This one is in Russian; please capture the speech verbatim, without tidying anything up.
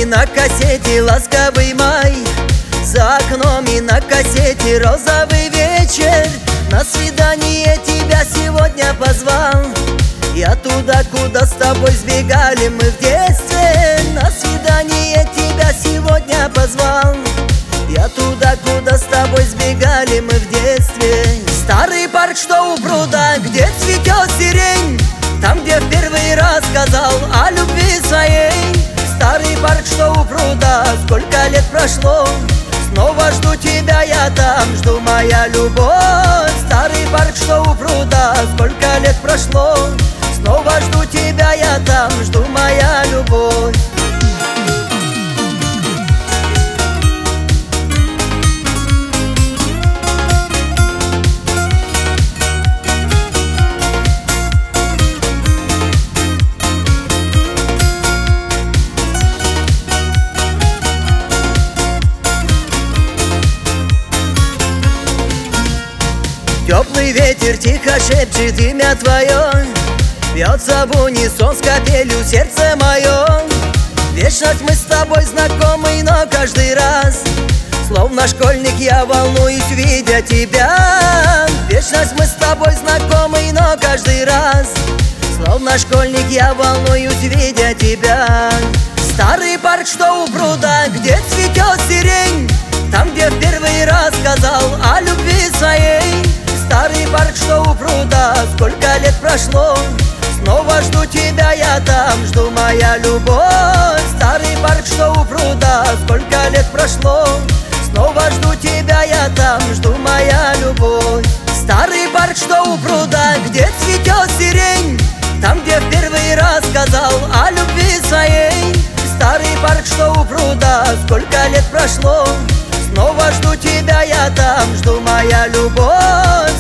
и на кассете ласковый май, за окном и на кассете розовый вечер. На свидание тебя сегодня позвал я туда, куда с тобой сбегали мы в детстве. На свидание тебя сегодня позвал я туда, куда с тобой сбегали мы в детстве. Старый парк, что у пруда, где цветет сирень, там, где в первый раз сказал о любви своей. Старый парк, что у пруда, сколько лет прошло, снова жду тебя я там, жду, моя любовь. Старый парк, что у пруда, сколько лет прошло, снова жду тебя я там, жду, моя любовь. Теплый ветер тихо шепчет имя твое, бьется в унисон с капелью сердце мое. Вечность мы с тобой знакомы, но каждый раз словно школьник я волнуюсь, видя тебя. Вечность мы с тобой знакомы, но каждый раз словно школьник я волнуюсь, видя тебя. Старый парк, что у пруда, где цветет сирень, там, где в первый раз сказал о любви своей. Старый парк, что у пруда, сколько лет прошло, снова жду тебя я там, жду, моя любовь. Старый парк, что у пруда, сколько лет прошло, снова жду тебя я там, жду, моя любовь. Старый парк, что у пруда, где цветет сирень, там, где в первый раз сказал о любви своей. Старый парк, что у пруда, сколько лет прошло, снова жду тебя я там, жду, моя любовь.